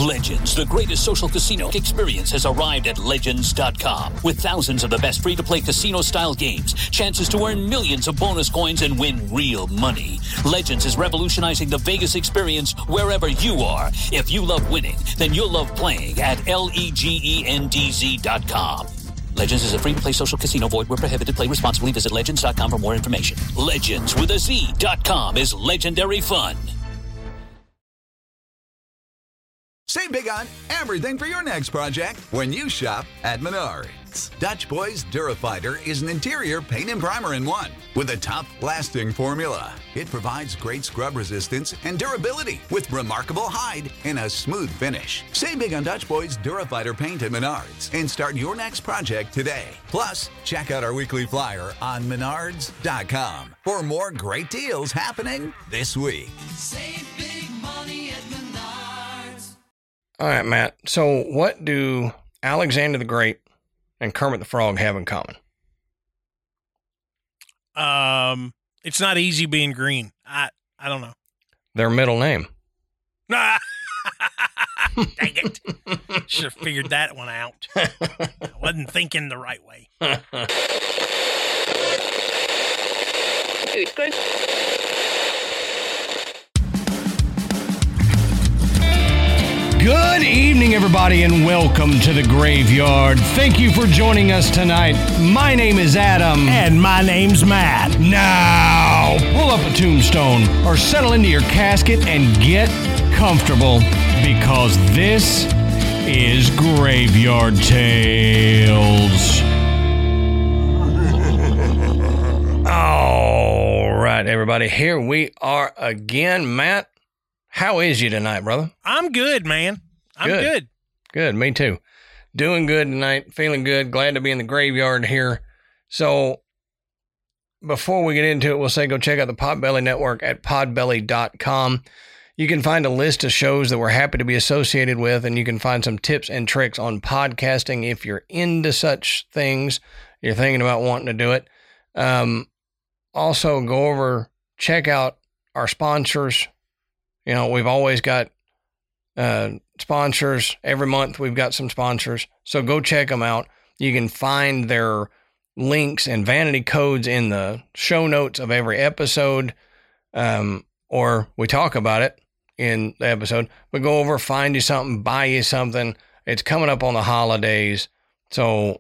Legends, the greatest social casino experience, has arrived at Legends.com. With thousands of the best free-to-play casino-style games, chances to earn millions of bonus coins and win real money. Legends is revolutionizing the Vegas experience wherever you are. If you love winning, then you'll love playing at LEGENDZ.com. Legends is a free-to-play social casino. Void where prohibited. Play responsibly. Visit Legends.com for more information. Legends with a Z.com is legendary fun. Save big on everything for your next project when you shop at Menards. Dutch Boys Durafighter is an interior paint and primer in one with a tough-lasting formula. It provides great scrub resistance and durability with remarkable hide and a smooth finish. Save big on Dutch Boys Durafighter paint at Menards and start your next project today. Plus, check out our weekly flyer on Menards.com for more great deals happening this week. Save big money at Menards. All right, Matt. So what do Alexander the Great and Kermit the Frog have in common? It's not easy being green. I don't know. Their middle name. Dang it. Should have figured that one out. I wasn't thinking the right way. Good evening, everybody, and welcome to the Graveyard. Thank you for joining us tonight. My name is Adam. And my name's Matt. Now, pull up a tombstone or settle into your casket and get comfortable because this is Graveyard Tales. All right, everybody, here we are again. Matt, how is you tonight, brother? I'm good, man. I'm good. Good, me too. Doing good tonight, feeling good, glad to be in the graveyard here. So, before we get into it, we'll say go check out the Podbelly Network at podbelly.com. You can find a list of shows that we're happy to be associated with, and you can find some tips and tricks on podcasting if you're into such things, you're thinking about wanting to do it. Also, go over, check out our sponsors. You know, we've always got sponsors. Every month we've got some sponsors. So go check them out. You can find their links and vanity codes in the show notes of every episode, or we talk about it in the episode. But go over, find you something, buy you something. It's coming up on the holidays. So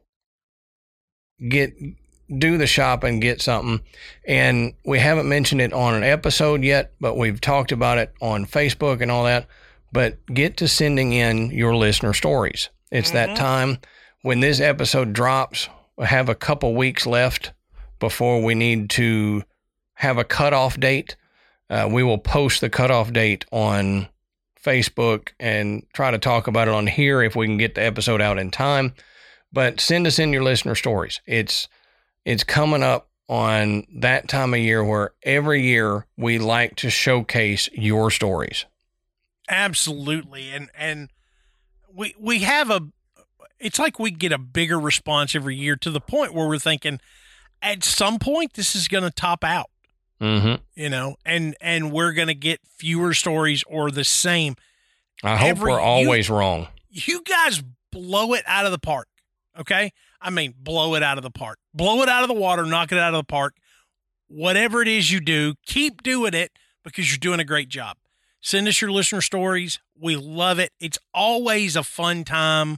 do the shopping, get something. And we haven't mentioned it on an episode yet, but we've talked about it on Facebook and all that. But get to sending in your listener stories. It's that time when this episode drops. We have a couple weeks left before we need to have a cutoff date. We will post the cutoff date on Facebook and try to talk about it on here if we can get the episode out in time. But send us in your listener stories. It's coming up on that time of year where every year we like to showcase your stories. Absolutely. And we have it's like we get a bigger response every year to the point where we're thinking at some point this is going to top out, you know, and we're going to get fewer stories or the same. I hope we're always wrong. You guys blow it out of the park. Okay. I mean, blow it out of the park, blow it out of the water, knock it out of the park. Whatever it is you do, keep doing it because you're doing a great job. Send us your listener stories. We love it. It's always a fun time.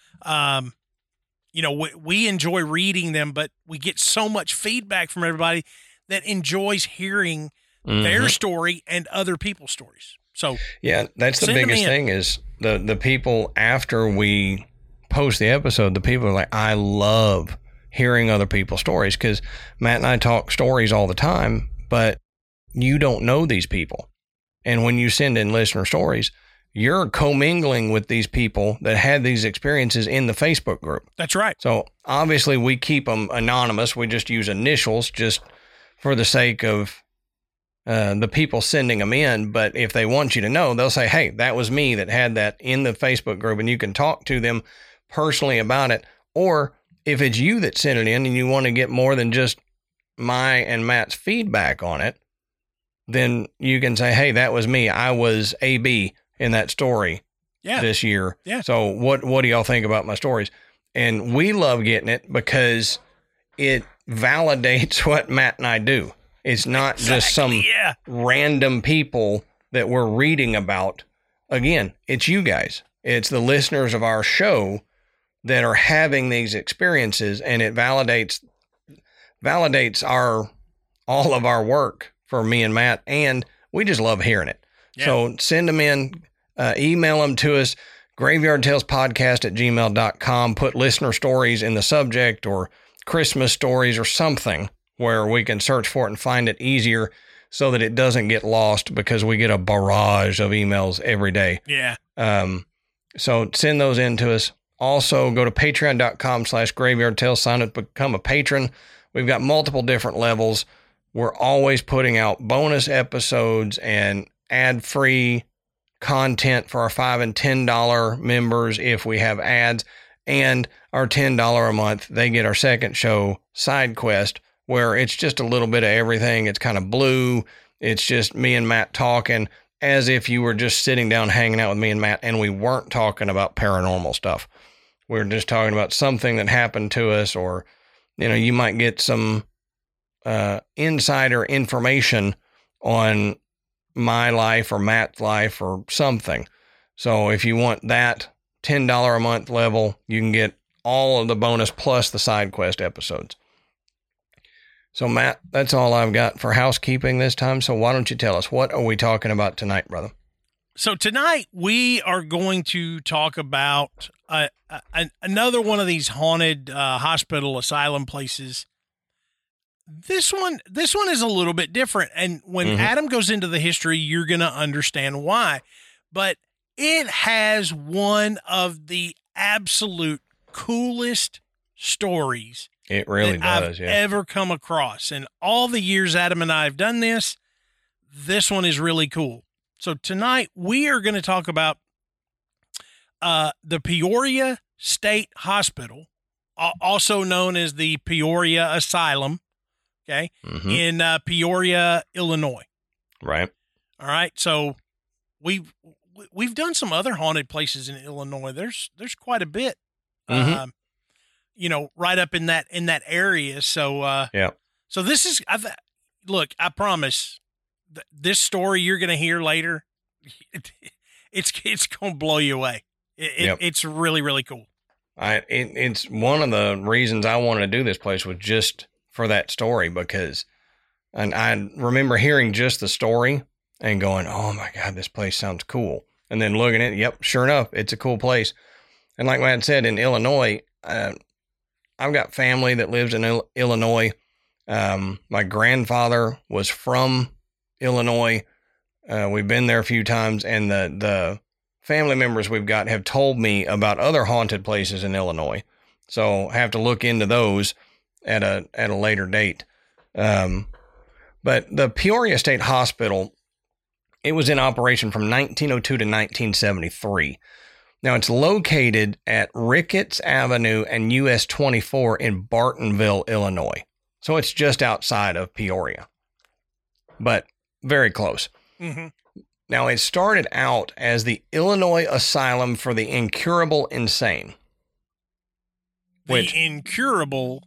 You know, we enjoy reading them, but we get so much feedback from everybody that enjoys hearing their story and other people's stories. So yeah, that's the biggest thing is the people after we post the episode, the people are like, I love hearing other people's stories because Matt and I talk stories all the time, but you don't know these people. And when you send in listener stories, you're commingling with these people that had these experiences in the Facebook group. That's right. So obviously we keep them anonymous. We just use initials just for the sake of the people sending them in. But if they want you to know, they'll say, hey, that was me that had that in the Facebook group, and you can talk to them personally about it. Or if it's you that sent it in and you want to get more than just my and Matt's feedback on it, then you can say, hey, that was me. I was AB in that story. this year. Yeah. So what do y'all think about my stories? And we love getting it because it validates what Matt and I do. It's not just some random people that we're reading about. Again, it's you guys. It's the listeners of our show that are having these experiences, and it validates all of our work for me and Matt, and we just love hearing it. Yeah. So send them in, email them to us, graveyardtalespodcast@gmail.com. Put listener stories in the subject or Christmas stories or something where we can search for it and find it easier so that it doesn't get lost, because we get a barrage of emails every day. Yeah. So send those in to us. Also, go to patreon.com/graveyardtales, sign up, become a patron. We've got multiple different levels. We're always putting out bonus episodes and ad-free content for our $5 and $10 members if we have ads. And our $10 a month, they get our second show, Side Quest, where it's just a little bit of everything. It's kind of blue. It's just me and Matt talking as if you were just sitting down hanging out with me and Matt, and we weren't talking about paranormal stuff. We're just talking about something that happened to us, or, you might get some insider information on my life or Matt's life or something. So if you want that $10 a month level, you can get all of the bonus plus the side quest episodes. So Matt, that's all I've got for housekeeping this time. So why don't you tell us, what are we talking about tonight, brother? So tonight we are going to talk about another one of these haunted hospital asylum places. This one is a little bit different, and when Adam goes into the history, you're going to understand why. But it has one of the absolute coolest stories it really does, I've ever come across. And all the years Adam and I have done this one is really cool. So tonight we are going to talk about the Peoria State Hospital, also known as the Peoria Asylum, okay, in Peoria, Illinois. Right. All right. So we've done some other haunted places in Illinois. There's quite a bit, right up in that area. So yeah. So this is look, I promise. This story you're going to hear later, it's going to blow you away. It's really, really cool. It's one of the reasons I wanted to do this place was just for that story, because I remember hearing just the story and going, oh my God, this place sounds cool. And then looking at it, yep, sure enough, it's a cool place. And like Matt said, in Illinois, I've got family that lives in Illinois. My grandfather was from Illinois. We've been there a few times, and the family members we've got have told me about other haunted places in Illinois. So I have to look into those at a later date. But the Peoria State Hospital, it was in operation from 1902 to 1973. Now it's located at Ricketts Avenue and US 24 in Bartonville, Illinois. So it's just outside of Peoria, but very close. Now, it started out as the Illinois Asylum for the Incurable Insane. The Incurable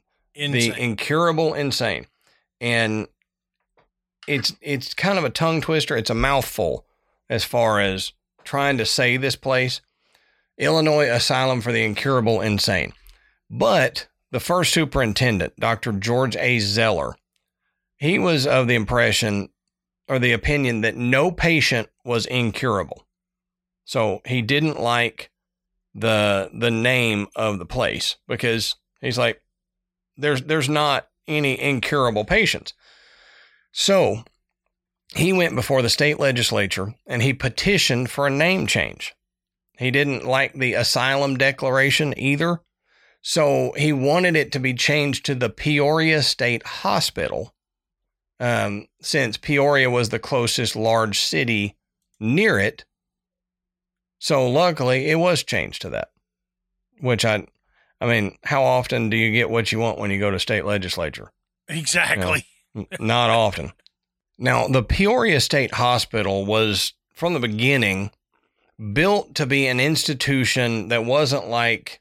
Insane. And it's kind of a tongue twister. It's a mouthful as far as trying to say this place. Illinois Asylum for the Incurable Insane. But the first superintendent, Dr. George A. Zeller, he was of the impression or the opinion that no patient was incurable. So he didn't like the name of the place, because he's like, there's not any incurable patients. So he went before the state legislature and he petitioned for a name change. He didn't like the asylum declaration either. So he wanted it to be changed to the Peoria State Hospital, since Peoria was the closest large city near it. So luckily it was changed to that, which I mean, how often do you get what you want when you go to state legislature? Exactly. Not often. Now, the Peoria State Hospital was, from the beginning, built to be an institution that wasn't like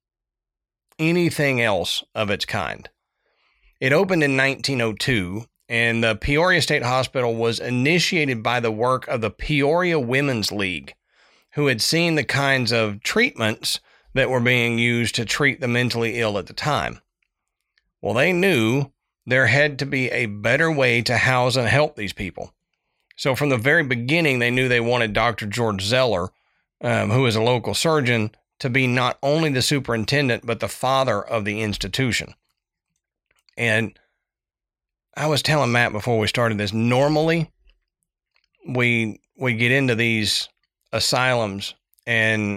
anything else of its kind. It opened in 1902, and the Peoria State Hospital was initiated by the work of the Peoria Women's League, who had seen the kinds of treatments that were being used to treat the mentally ill at the time. Well, they knew there had to be a better way to house and help these people. So from the very beginning, they knew they wanted Dr. George Zeller, who is a local surgeon, to be not only the superintendent, but the father of the institution. And I was telling Matt before we started this, normally we get into these asylums and,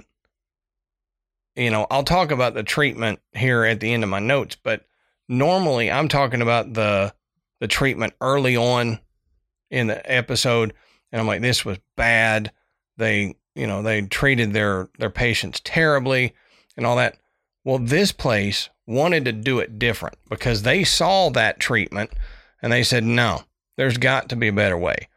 you know, I'll talk about the treatment here at the end of my notes, but normally I'm talking about the treatment early on in the episode. And I'm like, this was bad. They treated their patients terribly and all that. Well, this place wanted to do it different because they saw that treatment and they said, no, there's got to be a better way.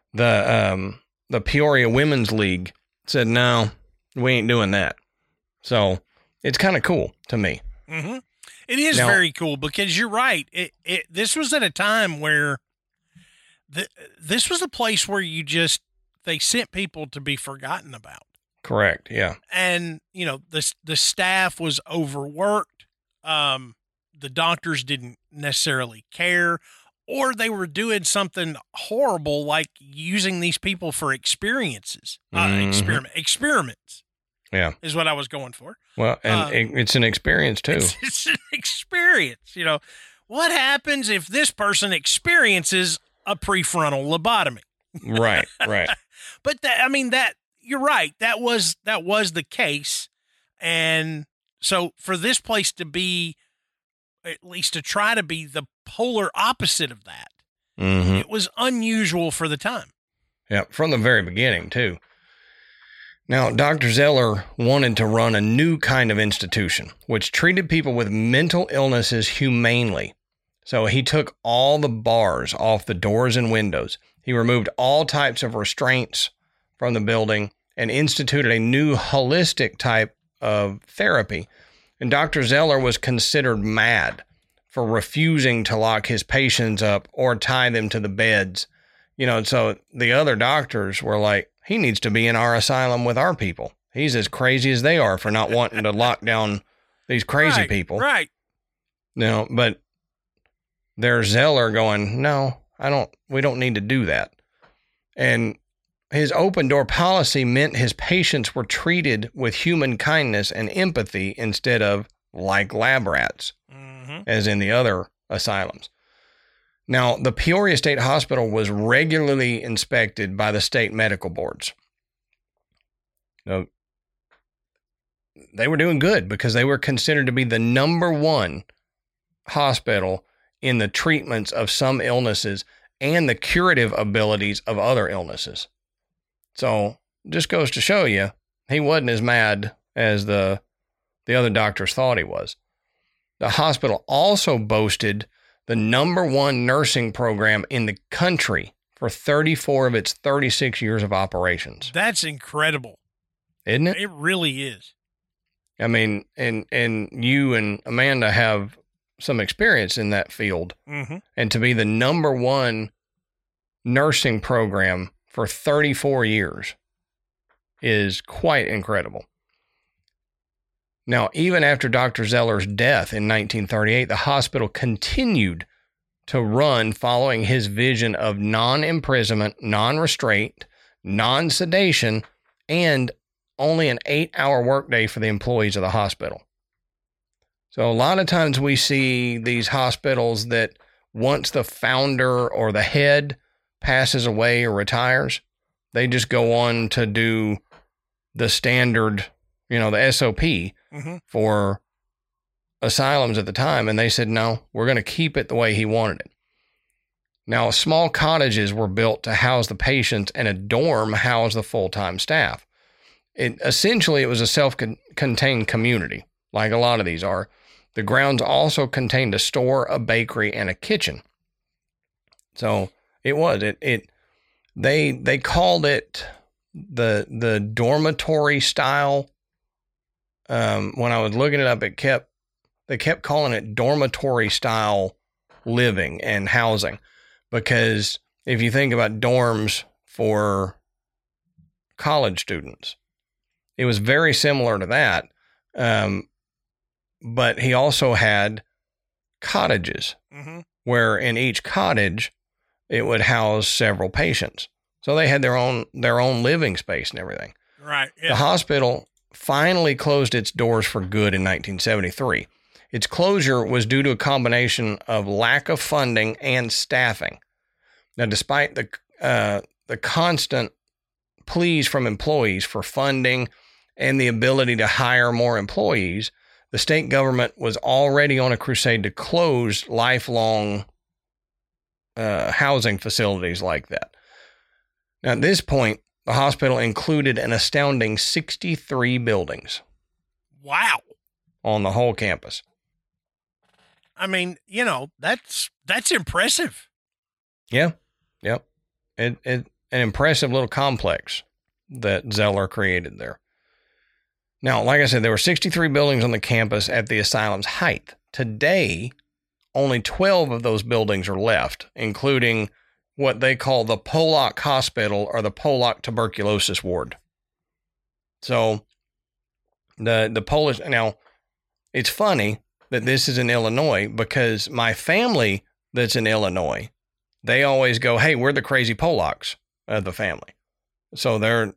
The Peoria Women's League said, no, we ain't doing that. So it's kind of cool to me. Mm-hmm. It is very cool because you're right. This was at a time where this was a place where they sent people to be forgotten about. Correct. Yeah. And, you know, the staff was overworked. The doctors didn't necessarily care, or they were doing something horrible, like using these people for experiences, experiments. Yeah. Is what I was going for. Well, and it's an experience too. It's an experience. You know, what happens if this person experiences a prefrontal lobotomy? Right. But you're right. That was the case. And so for this place to be, at least to try to be the polar opposite of that, it was unusual for the time. Yeah. From the very beginning too. Now, Dr. Zeller wanted to run a new kind of institution, which treated people with mental illnesses humanely. So he took all the bars off the doors and windows. He removed all types of restraints from the building and instituted a new holistic type of therapy. And Dr. Zeller was considered mad for refusing to lock his patients up or tie them to the beds. You know, so the other doctors were like, he needs to be in our asylum with our people. He's as crazy as they are for not wanting to lock down these crazy people. Right. No, but there's Zeller going, no, we don't need to do that. And his open door policy meant his patients were treated with human kindness and empathy instead of like lab rats, as in the other asylums. Now, the Peoria State Hospital was regularly inspected by the state medical boards. Now, they were doing good because they were considered to be the number one hospital in the treatments of some illnesses and the curative abilities of other illnesses. So, just goes to show you, he wasn't as mad as the other doctors thought he was. The hospital also boasted the number one nursing program in the country for 34 of its 36 years of operations. That's incredible. Isn't it? It really is. I mean, and you and Amanda have some experience in that field. And to be the number one nursing program for 34 years is quite incredible. Now, even after Dr. Zeller's death in 1938, the hospital continued to run following his vision of non-imprisonment, non-restraint, non-sedation, and only an 8-hour workday for the employees of the hospital. So a lot of times we see these hospitals that once the founder or the head passes away or retires, they just go on to do the standard, the SOP for asylums at the time. And they said, no, we're going to keep it the way he wanted it. Now, small cottages were built to house the patients and a dorm housed the full-time staff. Essentially, it was a self-contained community, like a lot of these are. The grounds also contained a store, a bakery, and a kitchen. So it was. They called it the dormitory style. When I was looking it up, they kept calling it dormitory style living and housing, because if you think about dorms for college students, it was very similar to that. But he also had cottages where in each cottage it would house several patients. So they had their own living space and everything. Right. Yeah. The hospital finally closed its doors for good in 1973. Its closure was due to a combination of lack of funding and staffing. Now, despite the constant pleas from employees for funding and the ability to hire more employees, the state government was already on a crusade to close lifelong housing facilities like that. Now, at this point, the hospital included an astounding 63 buildings. Wow. On the whole campus. I mean, that's impressive. Yeah. Yep. An impressive little complex that Zeller created there. Now, like I said, there were 63 buildings on the campus at the asylum's height. Today, only 12 of those buildings are left, including what they call the Pollock Hospital or the Pollock Tuberculosis Ward. So the Polish, now it's funny that this is in Illinois, because my family that's in Illinois, they always go, hey, we're the crazy Pollocks of the family. So they're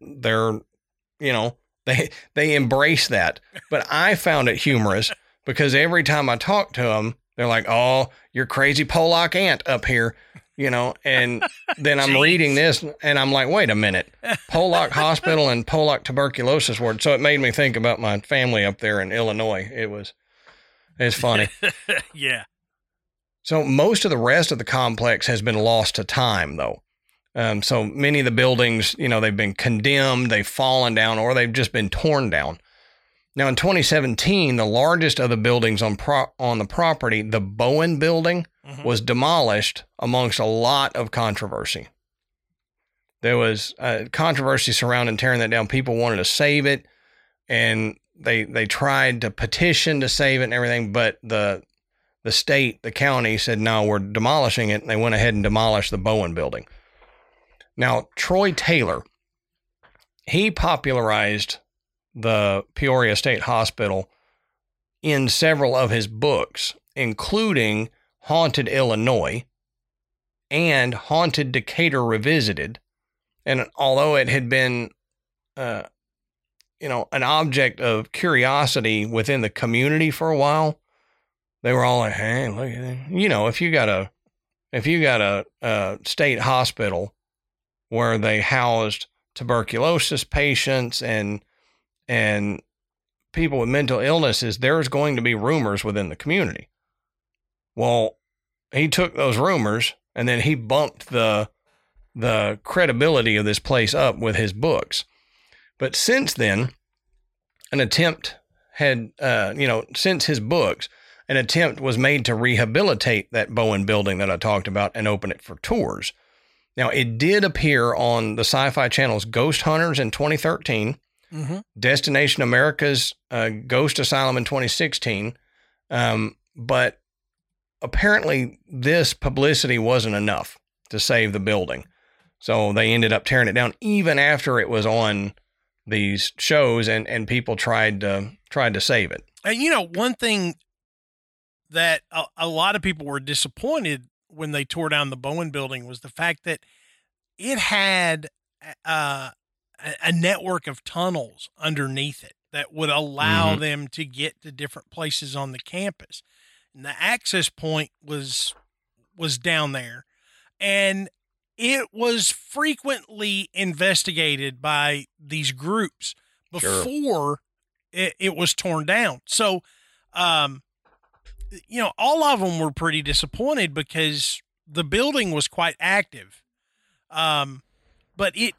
they embrace that. But I found it humorous because every time I talk to them, they're like, oh, your crazy Pollock aunt up here, and then I'm reading this and I'm like, wait a minute, Pollock Hospital and Pollock Tuberculosis Ward. So it made me think about my family up there in Illinois. It's funny. Yeah. So most of the rest of the complex has been lost to time, though. So many of the buildings, they've been condemned, they've fallen down, or they've just been torn down. Now, in 2017, the largest of the buildings on the property, the Bowen Building, was demolished amongst a lot of controversy. There was controversy surrounding tearing that down. People wanted to save it, and they tried to petition to save it and everything, but the state, the county said, no, we're demolishing it, and they went ahead and demolished the Bowen Building. Now, Troy Taylor, he popularized the Peoria State Hospital in several of his books, including Haunted Illinois and Haunted Decatur Revisited. And although it had been, an object of curiosity within the community for a while, they were all like, hey, look at it. If you got a state hospital where they housed tuberculosis patients and people with mental illnesses, there's going to be rumors within the community. Well, he took those rumors and then he bumped the credibility of this place up with his books. But since then, an attempt had, since his books, an attempt was made to rehabilitate that Bowen Building that I talked about and open it for tours. Now, it did appear on the Sci-Fi Channel's Ghost Hunters in 2013, Destination America's Ghost Asylum in 2016, but apparently this publicity wasn't enough to save the building. So they ended up tearing it down even after it was on these shows and people tried to save it. And one thing that a lot of people were disappointed when they tore down the Bowen Building was the fact that it had a network of tunnels underneath it that would allow them to get to different places on the campus. And the access point was down there, and it was frequently investigated by these groups before it was torn down. So, all of them were pretty disappointed because the building was quite active. But it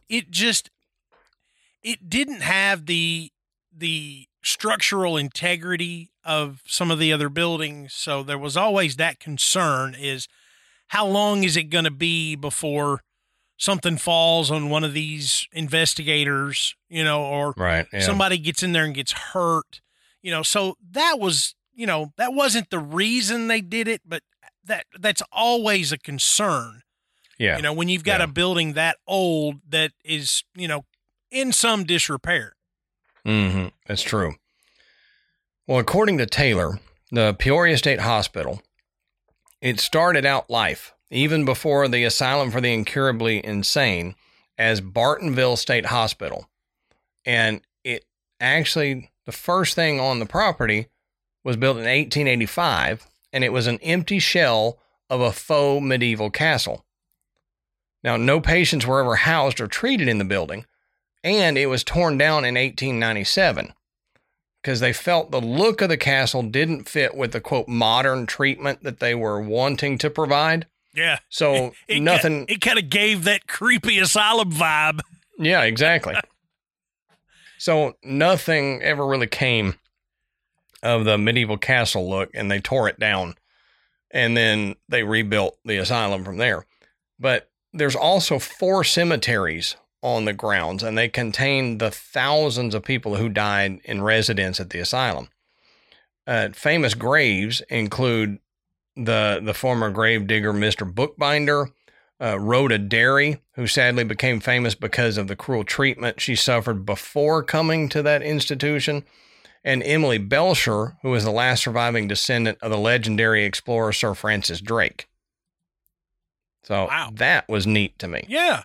didn't have the structural integrity of some of the other buildings. So there was always that concern is how long is it going to be before something falls on one of these investigators, or Right. Yeah. somebody gets in there and gets hurt, so that was, that wasn't the reason they did it, but that's always a concern. Yeah. When you've got Yeah. a building that old that is, in some disrepair. Mm-hmm. That's true. Well, according to Taylor, the Peoria State Hospital, it started out life, even before the Asylum for the Incurably Insane, as Bartonville State Hospital. And it actually, the first thing on the property was built in 1885, and it was an empty shell of a faux medieval castle. Now, no patients were ever housed or treated in the building, and it was torn down in 1897 because they felt the look of the castle didn't fit with the, quote, modern treatment that they were wanting to provide. Yeah. So nothing. It kind of gave that creepy asylum vibe. Yeah, exactly. So nothing ever really came of the medieval castle look, and they tore it down, and then they rebuilt the asylum from there. But there's also 4 cemeteries on the grounds, and they contain the thousands of people who died in residence at the asylum. Famous graves include the former grave digger Mr. Bookbinder, Rhoda Derry, who sadly became famous because of the cruel treatment she suffered before coming to that institution, and Emily Belcher, who is the last surviving descendant of the legendary explorer Sir Francis Drake. So Wow. That was neat to me. Yeah.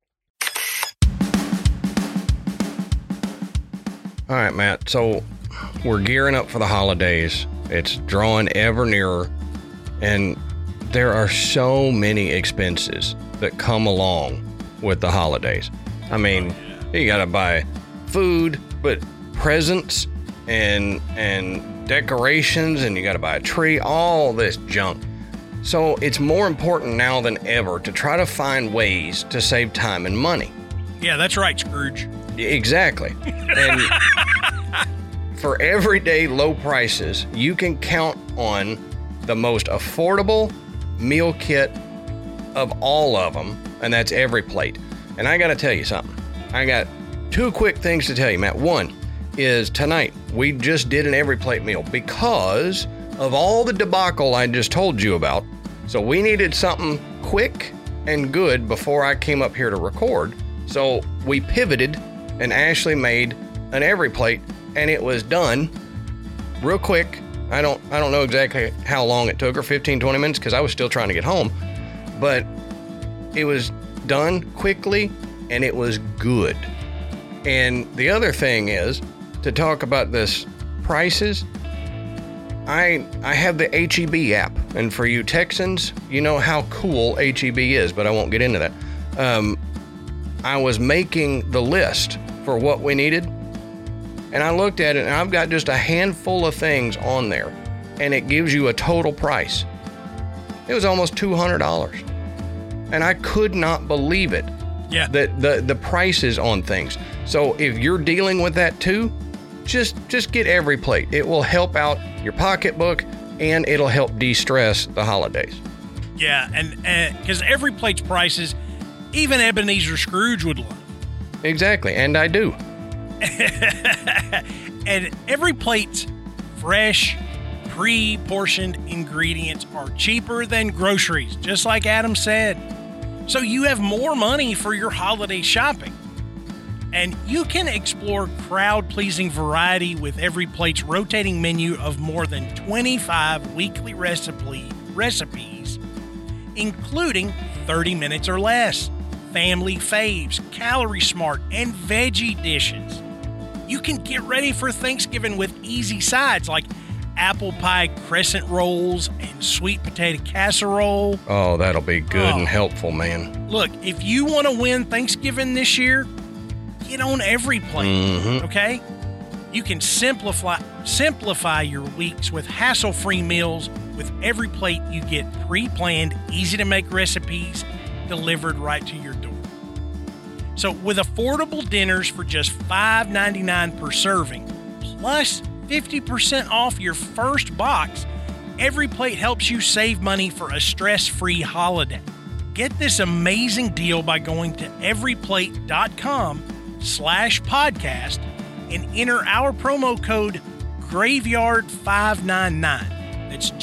All right, Matt. So we're gearing up for the holidays. It's drawing ever nearer, and there are so many expenses that come along with the holidays. I mean, you got to buy food, but presents and decorations, and you got to buy a tree, all this junk. So it's more important now than ever to try to find ways to save time and money. Yeah, that's right, Scrooge. Exactly. And for everyday low prices, you can count on the most affordable meal kit of all of them, and that's Every Plate. And I got to tell you something. I got 2 quick things to tell you, Matt. One is tonight we just did an Every Plate meal because of all the debacle I just told you about. So we needed something quick and good before I came up here to record. So we pivoted, and Ashley made an Every Plate, and it was done real quick. I don't know exactly how long it took her, 15, 20 minutes, because I was still trying to get home. But it was done quickly, and it was good. And the other thing is, to talk about this prices, I have the HEB app. And for you Texans, you know how cool HEB is, but I won't get into that. I was making the list for what we needed, and I looked at it, and I've got just a handful of things on there, and it gives you a total price. It was almost $200, and I could not believe it. Yeah. The prices on things. So if you're dealing with that too, just get Every Plate. It will help out your pocketbook, and it'll help de-stress the holidays. Yeah, and because Every Plate's prices, even Ebenezer Scrooge would love. Exactly, and I do. And Every Plate's fresh, pre-portioned ingredients are cheaper than groceries, just like Adam said. So you have more money for your holiday shopping. And you can explore crowd-pleasing variety with Every Plate's rotating menu of more than 25 weekly recipes, including 30 minutes or less, family faves, calorie smart, and veggie dishes. You can get ready for Thanksgiving with easy sides like apple pie crescent rolls and sweet potato casserole. Oh, that'll be good and helpful, man. Look, if you want to win Thanksgiving this year, get on Every Plate, okay? You can simplify your weeks with hassle-free meals. With Every Plate, you get pre-planned, easy-to-make recipes delivered right to your door. So with affordable dinners for just $5.99 per serving, plus 50% off your first box, Every Plate helps you save money for a stress-free holiday. Get this amazing deal by going to everyplate.com/podcast and enter our promo code Graveyard599. That's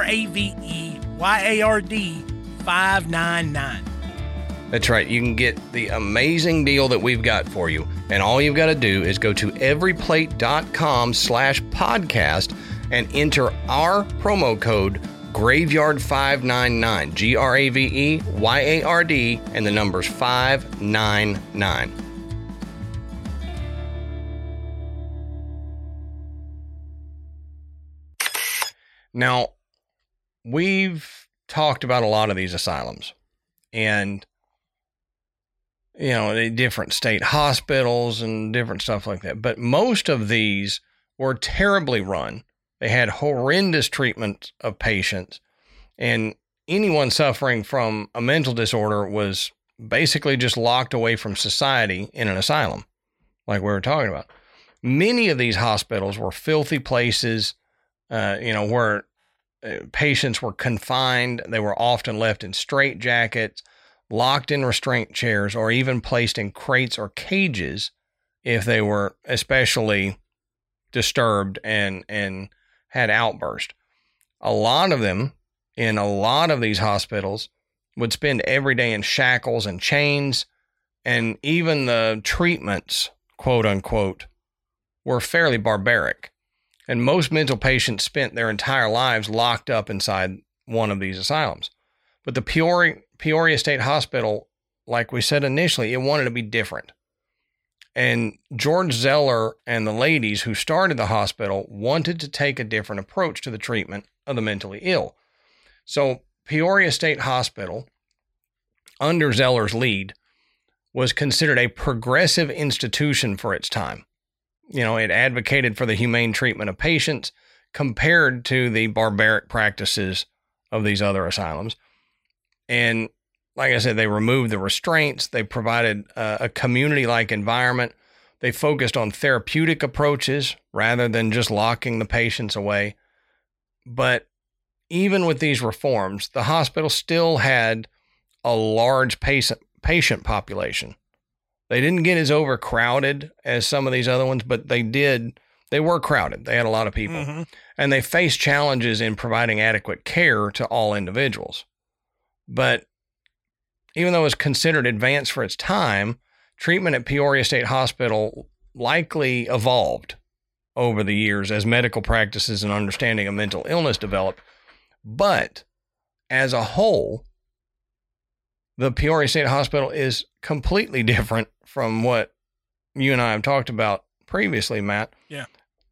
GRAVEYARD 599. That's right. You can get the amazing deal that we've got for you. And all you've got to do is go to everyplate.com/podcast and enter our promo code Graveyard599, GRAVEYARD, and the numbers 599. Now, we've talked about a lot of these asylums and, the different state hospitals and different stuff like that. But most of these were terribly run. They had horrendous treatment of patients, and anyone suffering from a mental disorder was basically just locked away from society in an asylum, like we were talking about. Many of these hospitals were filthy places, where patients were confined. They were often left in straitjackets, locked in restraint chairs, or even placed in crates or cages if they were especially disturbed and had outburst. A lot of them in a lot of these hospitals would spend every day in shackles and chains, and even the treatments, quote unquote, were fairly barbaric. And most mental patients spent their entire lives locked up inside one of these asylums. But the Peoria State Hospital, like we said initially, it wanted to be different. And George Zeller and the ladies who started the hospital wanted to take a different approach to the treatment of the mentally ill. So Peoria State Hospital, under Zeller's lead, was considered a progressive institution for its time. It advocated for the humane treatment of patients compared to the barbaric practices of these other asylums. And like I said, they removed the restraints. They provided a community-like environment. They focused on therapeutic approaches rather than just locking the patients away. But even with these reforms, the hospital still had a large patient population. They didn't get as overcrowded as some of these other ones, but they were crowded. They had a lot of people. Mm-hmm. And they faced challenges in providing adequate care to all individuals. But even though it was considered advanced for its time, treatment at Peoria State Hospital likely evolved over the years as medical practices and understanding of mental illness developed. But as a whole, the Peoria State Hospital is completely different from what you and I have talked about previously, Matt. Yeah.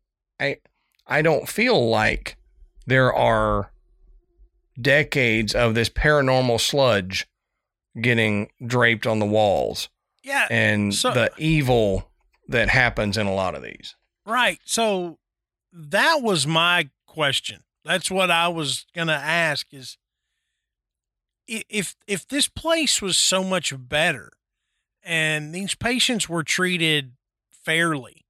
I don't feel like there are decades of this paranormal sludge getting draped on the walls. Yeah. And the evil that happens in a lot of these. Right. So that was my question. That's what I was going to ask is if this place was so much better and these patients were treated fairly,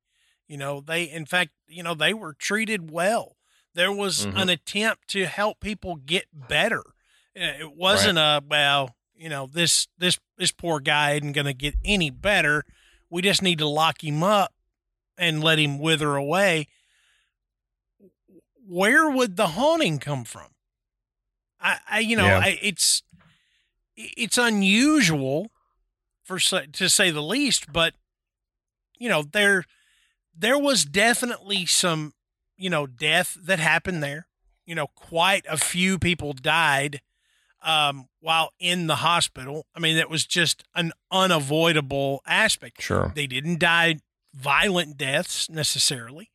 they were treated well. There was an attempt to help people get better. It wasn't this poor guy isn't going to get any better. We just need to lock him up and let him wither away. Where would the haunting come from? It's unusual to say the least, but there was definitely some, death that happened there. Quite a few people died while in the hospital. I mean, that was just an unavoidable aspect. Sure. They didn't die violent deaths necessarily.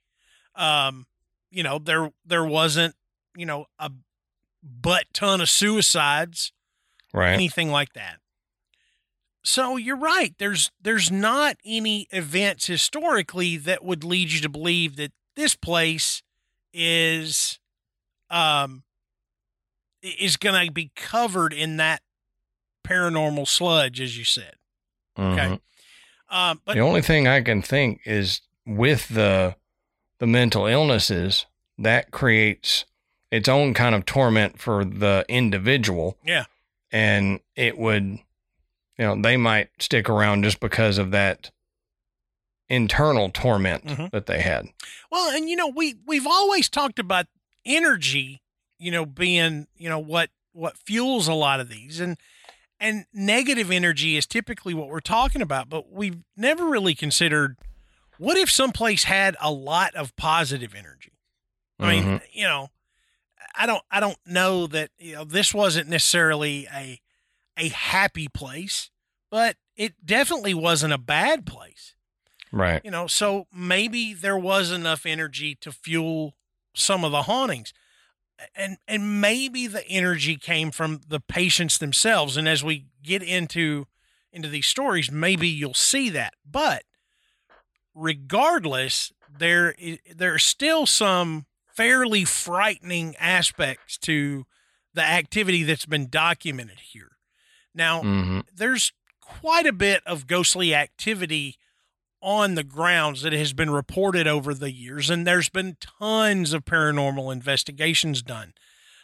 There wasn't, a butt ton of suicides, right? Anything like that. So you're right. There's not any events historically that would lead you to believe that this place is going to be covered in that paranormal sludge, as you said. Okay. But the only thing I can think is with the mental illnesses, that creates its own kind of torment for the individual. Yeah. and it would, they might stick around just because of that internal torment that they had. Well, and we've always talked about energy, being, what fuels a lot of these, and negative energy is typically what we're talking about, but we've never really considered, what if someplace had a lot of positive energy? I mean, I don't know that, this wasn't necessarily a happy place, but it definitely wasn't a bad place. Right. So maybe there was enough energy to fuel some of the hauntings, and maybe the energy came from the patients themselves. And as we get into these stories, maybe you'll see that. But regardless, there are still some fairly frightening aspects to the activity that's been documented here. Now, there's quite a bit of ghostly activity on the grounds that has been reported over the years, and there's been tons of paranormal investigations done.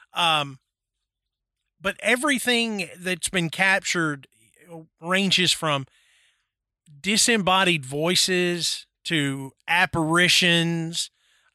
But everything that's been captured ranges from disembodied voices to apparitions,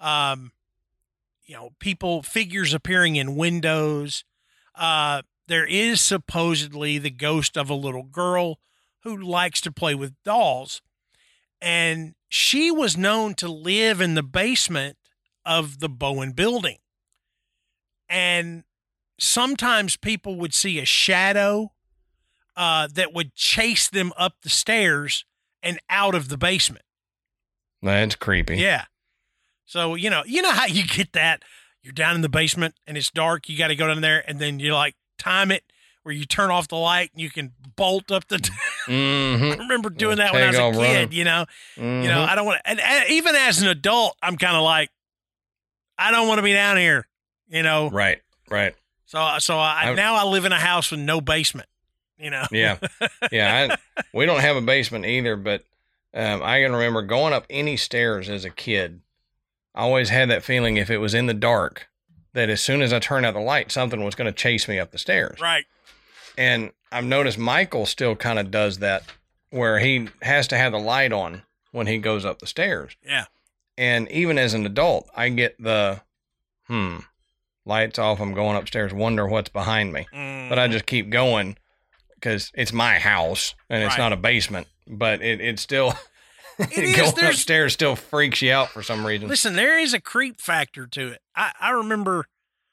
figures appearing in windows. There is supposedly the ghost of a little girl who likes to play with dolls. And she was known to live in the basement of the Bowen building. And sometimes people would see a shadow that would chase them up the stairs and out of the basement. That's creepy. Yeah. So, you know how you get that? You're down in the basement and it's dark. You got to go down there, and then you time it where you turn off the light and you can bolt up the. I remember doing that when I was a kid. I don't want to. And even as an adult, I'm kind of like, I don't want to be down here. Right. So now I live in a house with no basement. Yeah. We don't have a basement either, but I can remember going up any stairs as a kid. I always had that feeling, if it was in the dark, that as soon as I turned out the light, something was going to chase me up the stairs. Right. And I've noticed Michael still kind of does that, where he has to have the light on when he goes up the stairs. Yeah. And even as an adult, I get the, lights off, I'm going upstairs, wonder what's behind me. But I just keep going because it's my house and it's not a basement, but it's still... Going upstairs still freaks you out for some reason. Listen, there is a creep factor to it. I remember,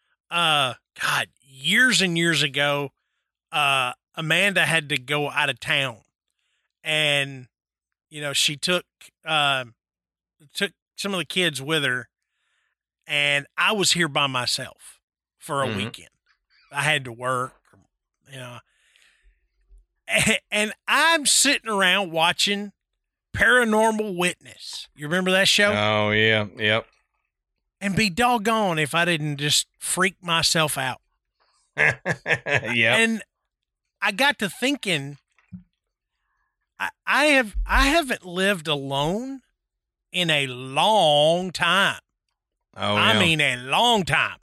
years and years ago, Amanda had to go out of town, and she took some of the kids with her, and I was here by myself for a weekend. I had to work, and I'm sitting around watching Paranormal Witness. You remember that show? Oh, yeah. Yep. And be doggone if I didn't just freak myself out. Yeah. And I got to thinking, I haven't lived alone in a long time. Oh, I mean, a long time.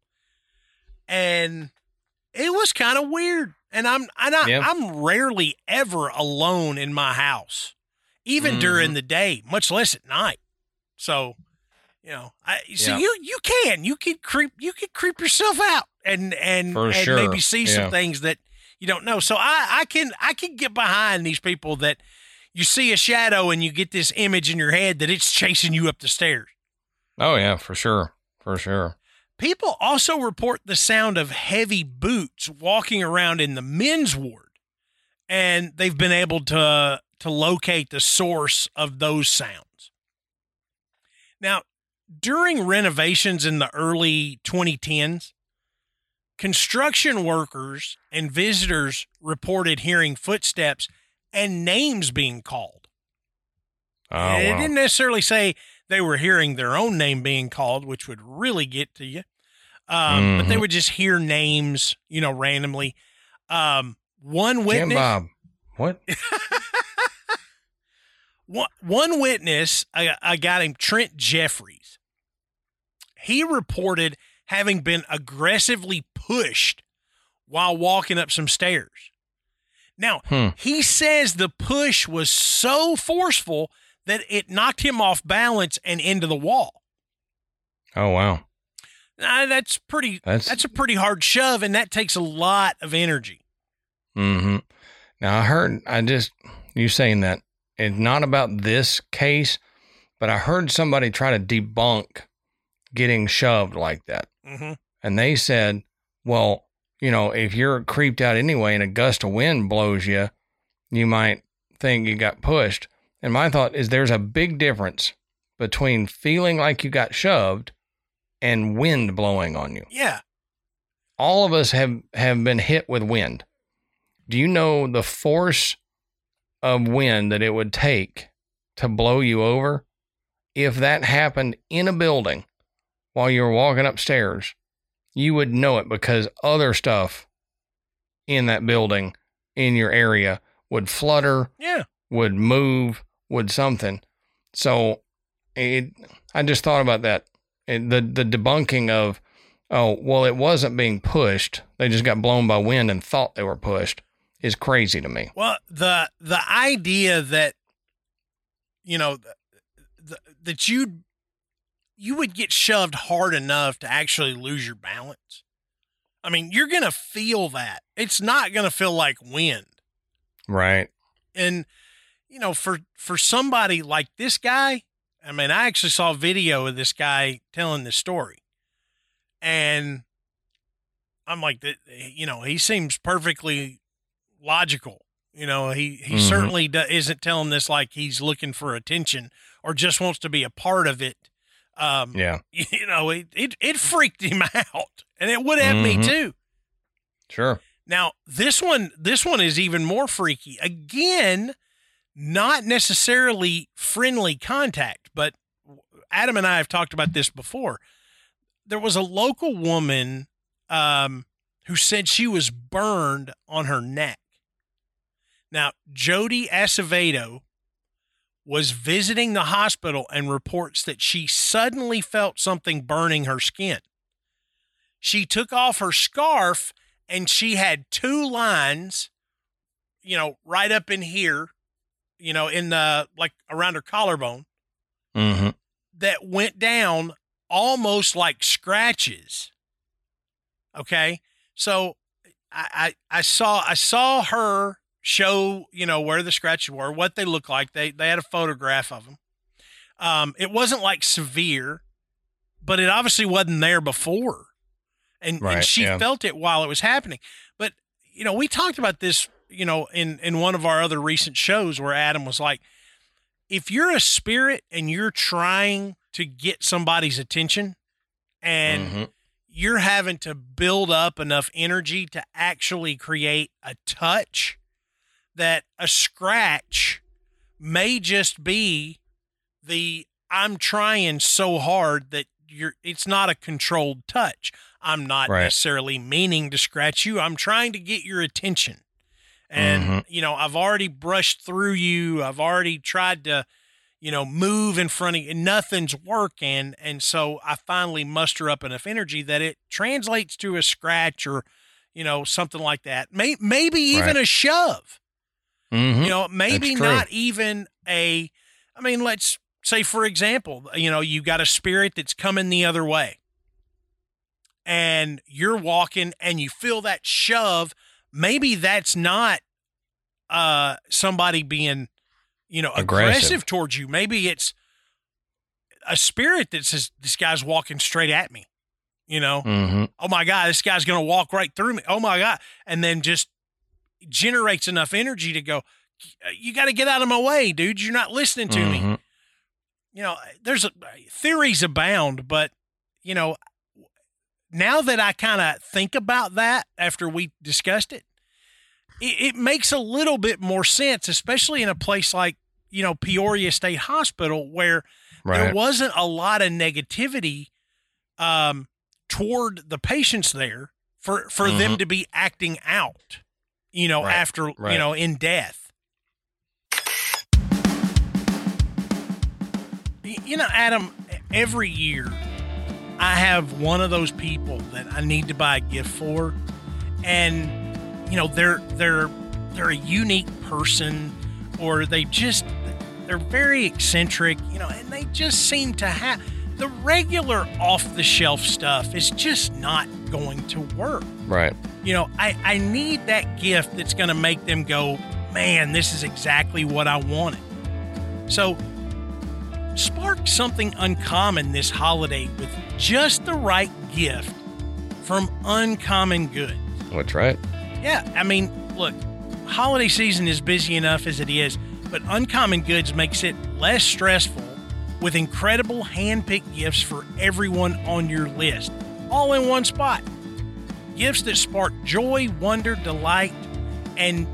And it was kind of weird. And I'm rarely ever alone in my house, even during the day, much less at night. So, you can creep yourself out and maybe see some things that you don't know. So I can get behind these people that you see a shadow and you get this image in your head that it's chasing you up the stairs. Oh yeah, for sure. For sure. People also report the sound of heavy boots walking around in the men's ward, and they've been able to locate the source of those sounds. Now, during renovations in the early 2010s, construction workers and visitors reported hearing footsteps and names being called. Oh, It didn't necessarily say they were hearing their own name being called, which would really get to you. But they would just hear names, randomly. One witness. Jim Bob. What? One witness, a guy named Trent Jeffries, he reported having been aggressively pushed while walking up some stairs. Now, he says the push was so forceful that it knocked him off balance and into the wall. Oh, wow. That's a pretty hard shove, and that takes a lot of energy. Mm-hmm. Now, you saying that it's not about this case, but I heard somebody try to debunk getting shoved like that. Mm-hmm. And they said, well, if you're creeped out anyway and a gust of wind blows you, you might think you got pushed. And my thought is there's a big difference between feeling like you got shoved and wind blowing on you. Yeah. All of us have been hit with wind. Do you know the force of wind that it would take to blow you over? If that happened in a building while you were walking upstairs, you would know it because other stuff in that building, in your area, would flutter, would move, would something. So I just thought about that. The debunking of, it wasn't being pushed. They just got blown by wind and thought they were pushed is crazy to me. Well, the idea that, that you would get shoved hard enough to actually lose your balance. I mean, you're going to feel that. It's not going to feel like wind. Right. And, for somebody like this guy, I mean, I actually saw a video of this guy telling this story. And I'm like, he seems perfectly logical. He certainly isn't telling this like he's looking for attention or just wants to be a part of it. It freaked him out, and it would have me too. Sure. Now, this one is even more freaky. Again, not necessarily friendly contact, but Adam and I have talked about this before. There was a local woman who said she was burned on her neck. Now, Jody Acevedo was visiting the hospital and reports that she suddenly felt something burning her skin. She took off her scarf and she had 2 lines, right up in here, in the, like around her collarbone, that went down almost like scratches. Okay. So I saw her show, where the scratches were, what they look like. They had a photograph of them. It wasn't like severe, but it obviously wasn't there before. And she felt it while it was happening. But, we talked about this, in one of our other recent shows where Adam was like, if you're a spirit and you're trying to get somebody's attention and you're having to build up enough energy to actually create a touch, that a scratch may just be I'm trying so hard that it's not a controlled touch. I'm not necessarily meaning to scratch you. I'm trying to get your attention. And, I've already brushed through you. I've already tried to, move in front of you, and nothing's working. And so I finally muster up enough energy that it translates to a scratch or, something like that. Maybe even a shove. Maybe not even let's say, for example, you got a spirit that's coming the other way and you're walking and you feel that shove. Maybe that's not somebody being, aggressive towards you. Maybe it's a spirit that says, this guy's walking straight at me, oh my God, this guy's going to walk right through me. Oh my God. And then just generates enough energy to go, you got to get out of my way, dude. You're not listening to me. There's theories abound, but now that I kind of think about that after we discussed it, it makes a little bit more sense, especially in a place like, Peoria State Hospital, where there wasn't a lot of negativity toward the patients there for them to be acting out, after, in death. Adam, every year I have one of those people that I need to buy a gift for, and they're a unique person, or they're very eccentric, and they just seem to have the regular off the shelf stuff is just not going to work. Right. I need that gift that's going to make them go, man, this is exactly what I wanted. So spark something uncommon this holiday with just the right gift from Uncommon Goods. That's right. Yeah, I mean, look, holiday season is busy enough as it is, but Uncommon Goods makes it less stressful with incredible hand-picked gifts for everyone on your list, all in one spot. Gifts that spark joy, wonder, delight, and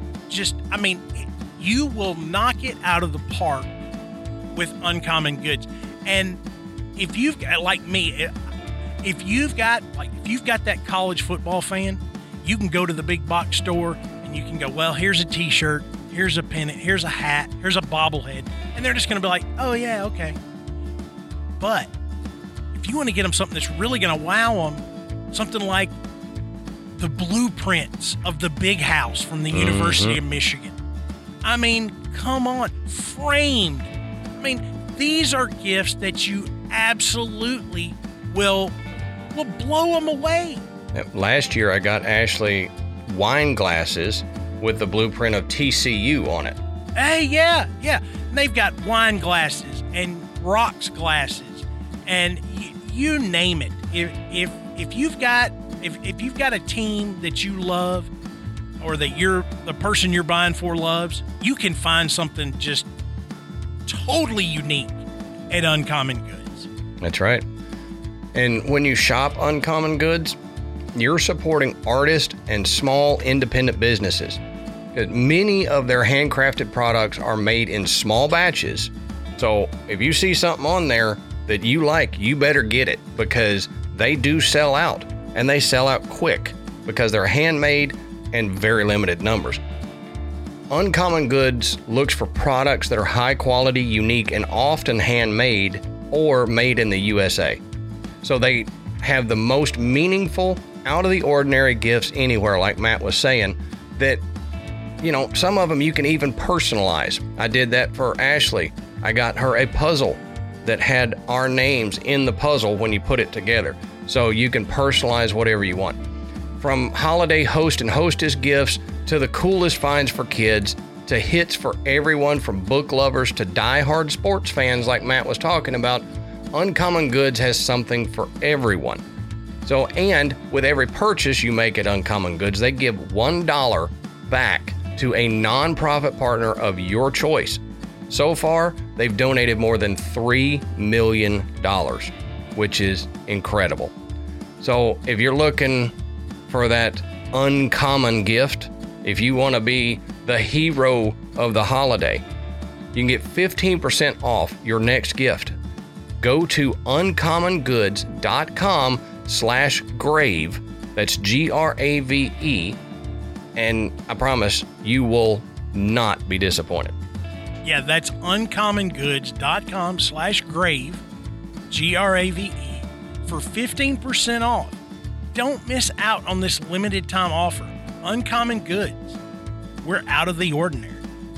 you will knock it out of the park with Uncommon Goods. And if you've got, like me, if you've got that college football fan, you can go to the big box store and you can go, well, here's a t-shirt, here's a pennant, here's a hat, here's a bobblehead. And they're just going to be like, oh yeah, okay. But if you want to get them something that's really going to wow them, something like the blueprints of the big house from the University of Michigan. I mean, come on, framed. I mean, these are gifts that you absolutely will blow them away. Last year, I got Ashley wine glasses with the blueprint of TCU on it. Hey, yeah. And they've got wine glasses and rocks glasses, and you name it. If you've got a team that you love, or that the person you're buying for loves, you can find something just totally unique at Uncommon Goods. That's right. And when you shop Uncommon Goods, you're supporting artists and small independent businesses. Many of their handcrafted products are made in small batches. So if you see something on there that you like, you better get it, because they do sell out, and they sell out quick because they're handmade and very limited numbers. Uncommon Goods looks for products that are high quality, unique, and often handmade or made in the USA. So they have the most meaningful, out of the ordinary gifts anywhere, like Matt was saying, that, some of them you can even personalize. I did that for Ashley. I got her a puzzle that had our names in the puzzle when you put it together. So you can personalize whatever you want. From holiday host and hostess gifts to the coolest finds for kids to hits for everyone from book lovers to die-hard sports fans like Matt was talking about, Uncommon Goods has something for everyone. So, and with every purchase you make at Uncommon Goods, they give $1 back to a nonprofit partner of your choice. So far, they've donated more than $3 million, which is incredible. So if you're looking for that uncommon gift, if you want to be the hero of the holiday, you can get 15% off your next gift. Go to uncommongoods.com/grave. That's GRAVE. And I promise you will not be disappointed. Yeah, that's uncommongoods.com/grave, GRAVE, for 15% off. Don't miss out on this limited time offer. Uncommon Goods. We're out of the ordinary.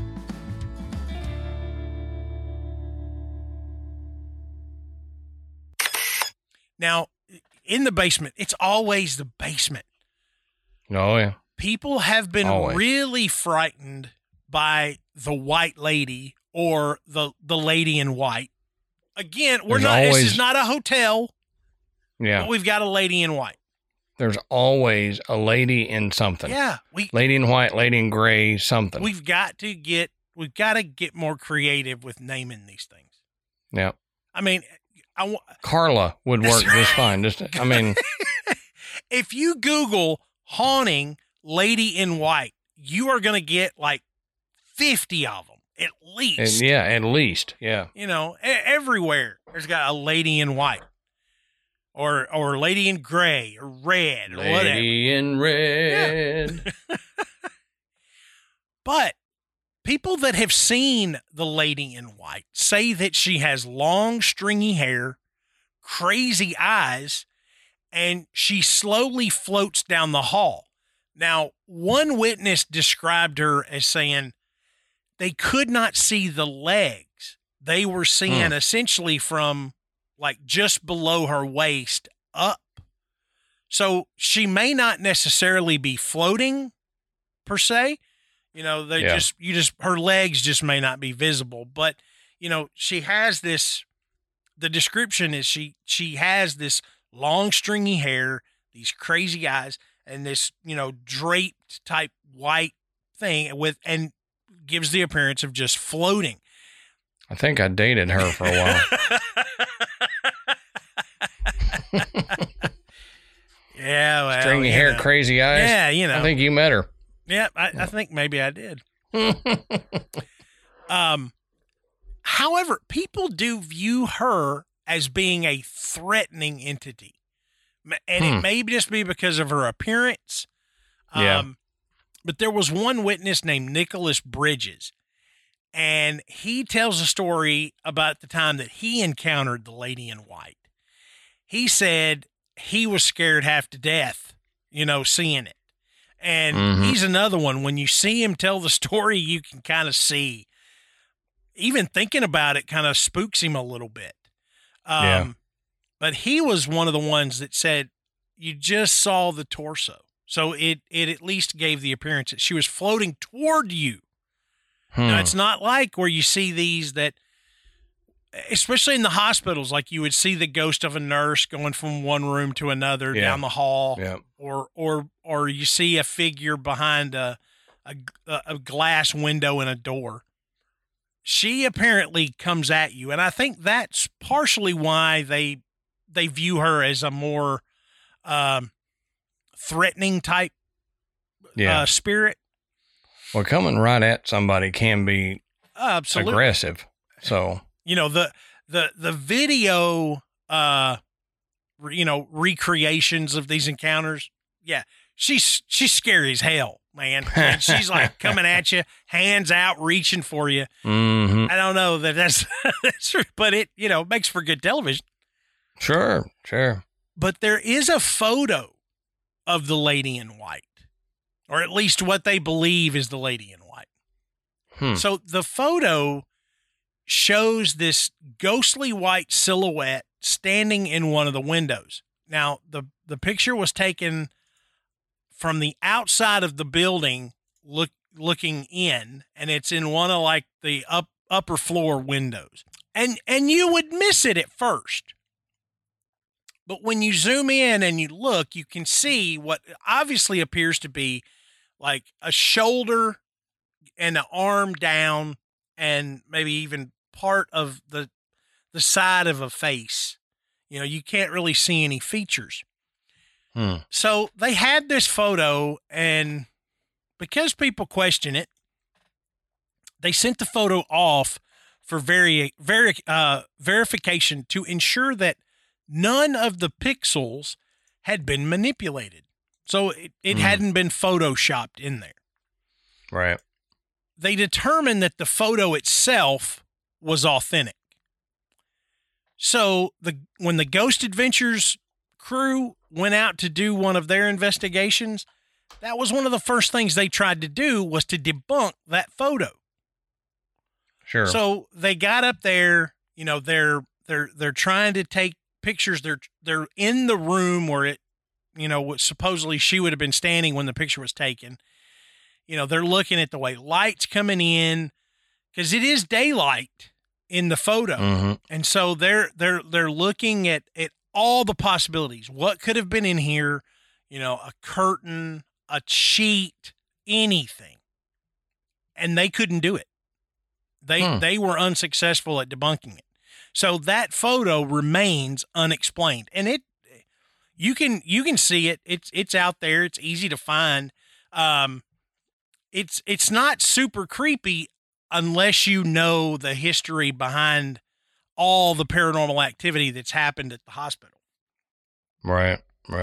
Now, in the basement, it's always the basement. Oh, yeah. People have been really frightened by the white lady or the lady in white. Again, this is not a hotel. Yeah. But we've got a lady in white. There's always a lady in something. Yeah. Lady in white, lady in gray, something. We've got to get more creative with naming these things. Yeah. I mean, Carla would work just fine. If you Google haunting lady in white, you are going to get like 50 of them at least. Yeah, at least. Yeah. Everywhere there's got a lady in white. Or lady in gray or red or whatever. Lady in red. Yeah. But people that have seen the lady in white say that she has long, stringy hair, crazy eyes, and she slowly floats down the hall. Now, one witness described her as saying they could not see the legs. They were seeing essentially from like just below her waist up. So she may not necessarily be floating per se. You know, her legs just may not be visible, but you know, she has this, the description is she has this long stringy hair, these crazy eyes, and this, you know, draped type white thing and gives the appearance of just floating. I think I dated her for a while. Yeah, well, stringy hair, crazy eyes. Yeah, you know. I think you met her. Yeah, I think maybe I did. However, people do view her as being a threatening entity. And it may just be because of her appearance. But there was one witness named Nicholas Bridges, and he tells a story about the time that he encountered the lady in white. He said he was scared half to death, you know, seeing it. And he's another one. When you see him tell the story, you can kind of see, even thinking about it kind of spooks him a little bit. But he was one of the ones that said, you just saw the torso. So it at least gave the appearance that she was floating toward you. Now, it's not like where you see these that, especially in the hospitals, like you would see the ghost of a nurse going from one room to another down the hall, or you see a figure behind a glass window in a door. She apparently comes at you, and I think that's partially why they view her as a more threatening type spirit. Well, coming right at somebody can be absolutely aggressive. So, you know, the video, you know, recreations of these encounters. Yeah. She's scary as hell, man. And she's like coming at you, hands out, reaching for you. I don't know that's but it, you know, makes for good television. Sure. But there is a photo of the lady in white, or at least what they believe is the lady in white. So the photo shows this ghostly white silhouette standing in one of the windows. Now, the picture was taken from the outside of the building, looking in, and it's in one of like the upper floor windows. And you would miss it at first. But when you zoom in and you look, you can see what obviously appears to be like a shoulder and an arm down, and maybe even part of the side of a face. You know, you can't really see any features. So they had this photo, and because people question it, they sent the photo off for verification to ensure that none of the pixels had been manipulated. So it hadn't been photoshopped in there. Right. They determined that the photo itself was authentic. So when the Ghost Adventures crew went out to do one of their investigations, that was one of the first things they tried to do, was to debunk that photo. Sure. So they got up there, you know, they're trying to take pictures. They're in the room where it, you know, supposedly she would have been standing when the picture was taken. You know, they're looking at the way light's coming in, because it is daylight in the photo. And so they're looking at all the possibilities. What could have been in here? You know, a curtain, a sheet, anything. And they couldn't do it. They were unsuccessful at debunking it. So that photo remains unexplained. And you can see it. It's out there. It's easy to find. It's not super creepy unless you know the history behind all the paranormal activity that's happened at the hospital. Right.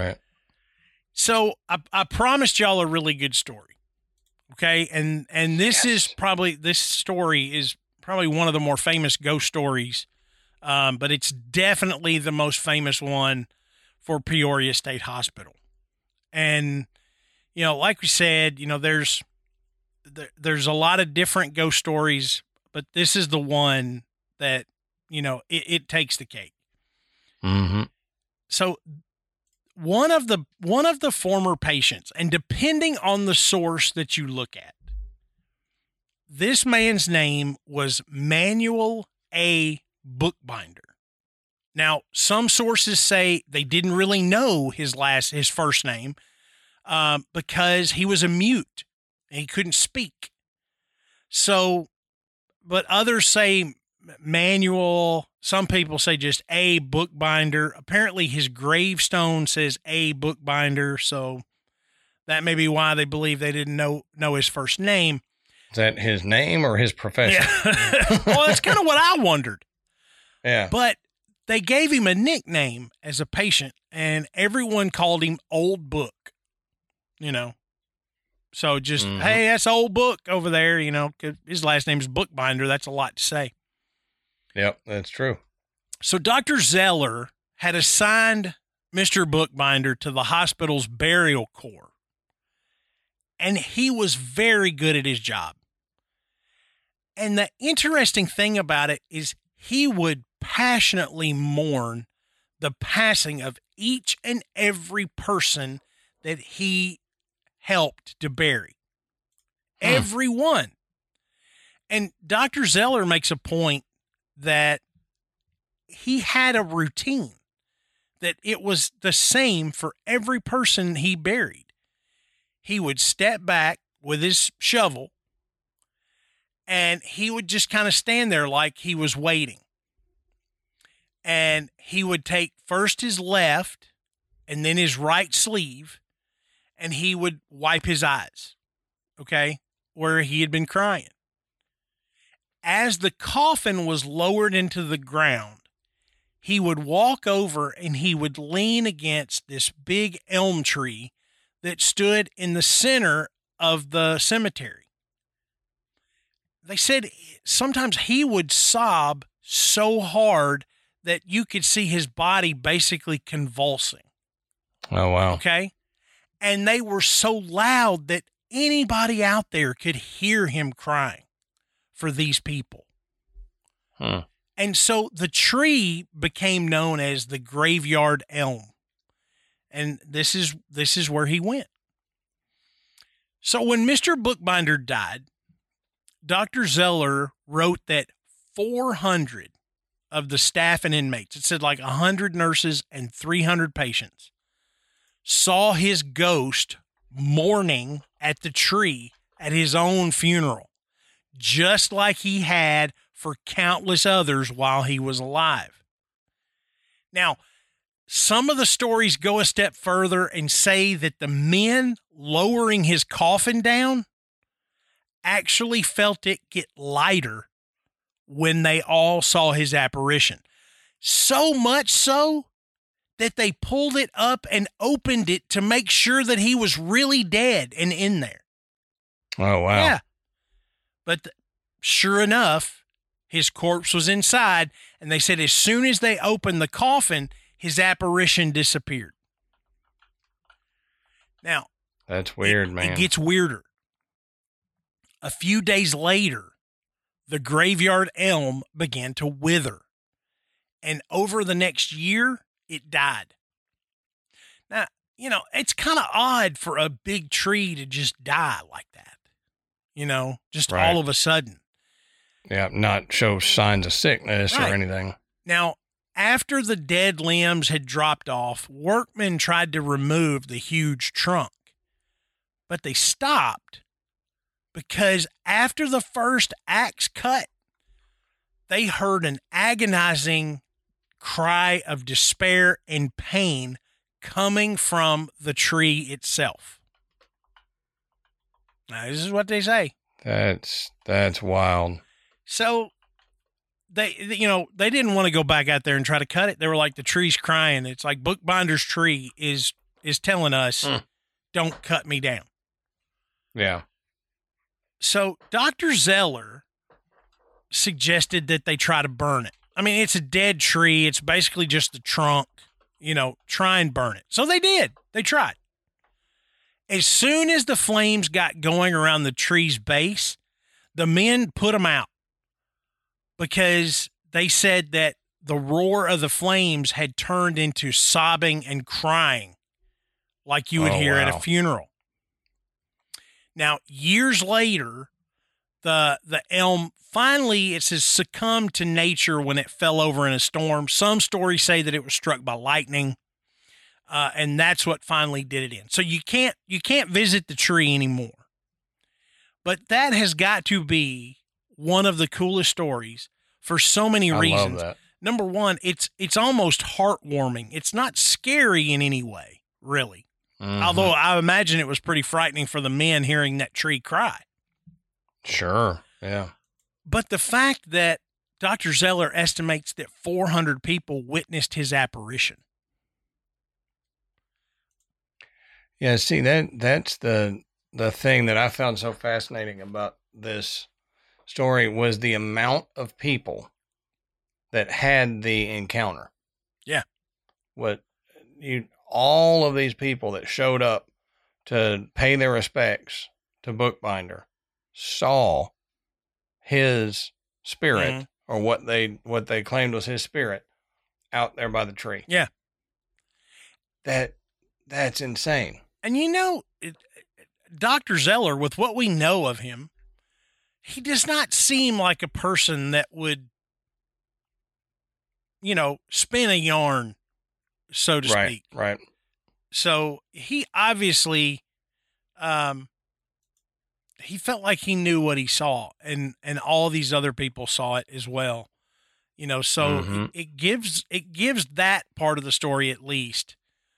So I promised y'all a really good story. Okay. And this story is probably one of the more famous ghost stories. But it's definitely the most famous one for Peoria State Hospital. And, like we said, there's a lot of different ghost stories, but this is the one that, it takes the cake. Mm-hmm. So one of the former patients, and depending on the source that you look at, this man's name was Manuel A. Bookbinder. Now, some sources say they didn't really know his first name because he was a mute and he couldn't speak. So, but others say Manuel. Some people say just A. Bookbinder. Apparently, his gravestone says A. Bookbinder, so that may be why they believe they didn't know his first name. Is that his name or his profession? Yeah. Well, that's kind of what I wondered. Yeah. But they gave him a nickname as a patient, and everyone called him Old Book, So just, hey, that's Old Book over there, 'cause his last name is Bookbinder. That's a lot to say. Yep, that's true. So Dr. Zeller had assigned Mr. Bookbinder to the hospital's burial corps, and he was very good at his job. And the interesting thing about it is he would passionately mourn the passing of each and every person that he helped to bury. Everyone. And Dr. Zeller makes a point that he had a routine, that it was the same for every person he buried. He would step back with his shovel and he would just kind of stand there like he was waiting. And he would take first his left and then his right sleeve, and he would wipe his eyes, okay, where he had been crying. As the coffin was lowered into the ground, he would walk over and he would lean against this big elm tree that stood in the center of the cemetery. They said sometimes he would sob so hard that you could see his body basically convulsing. Oh, wow. Okay. And they were so loud that anybody out there could hear him crying for these people. And so the tree became known as the graveyard elm. And this is where he went. So when Mr. Bookbinder died, Dr. Zeller wrote that 400 of the staff and inmates, it said like 100 nurses and 300 patients, saw his ghost mourning at the tree at his own funeral, just like he had for countless others while he was alive. Now, some of the stories go a step further and say that the men lowering his coffin down actually felt it get lighter when they all saw his apparition. So much so that they pulled it up and opened it to make sure that he was really dead and in there. Oh, wow. Yeah. But sure enough, his corpse was inside, and they said as soon as they opened the coffin, his apparition disappeared. Now, that's weird, man. It gets weirder. A few days later, the graveyard elm began to wither, and over the next year, it died. Now, it's kind of odd for a big tree to just die like that, just right. all of a sudden. Yeah, not show signs of sickness right. or anything. Now, after the dead limbs had dropped off, workmen tried to remove the huge trunk, but they stopped because after the first axe cut, they heard an agonizing cry of despair and pain coming from the tree itself. Now, this is what they say. That's wild. So they didn't want to go back out there and try to cut it. They were like, the tree's crying. It's like Bookbinder's tree is telling us, don't cut me down. Yeah. So Dr. Zeller suggested that they try to burn it. I mean, it's a dead tree. It's basically just the trunk, try and burn it. So they did. They tried. As soon as the flames got going around the tree's base, the men put them out because they said that the roar of the flames had turned into sobbing and crying like you would hear at a funeral. Now, years later, the elm finally, it says, succumbed to nature when it fell over in a storm. Some stories say that it was struck by lightning, and that's what finally did it in. So you can't visit the tree anymore. But that has got to be one of the coolest stories for so many reasons. I love that. Number one, it's almost heartwarming. It's not scary in any way, really. Mm-hmm. Although I imagine it was pretty frightening for the men hearing that tree cry. Sure, yeah. But the fact that Dr. Zeller estimates that 400 people witnessed his apparition. Yeah, see, that's the thing that I found so fascinating about this story was the amount of people that had the encounter. Yeah. All of these people that showed up to pay their respects to Bookbinder saw his spirit or what they claimed was his spirit out there by the tree. Yeah. That's insane. And Dr. Zeller, with what we know of him, he does not seem like a person that would, spin a yarn, so to speak. Right. So he obviously, he felt like he knew what he saw, and all these other people saw it as well. So it gives that part of the story at least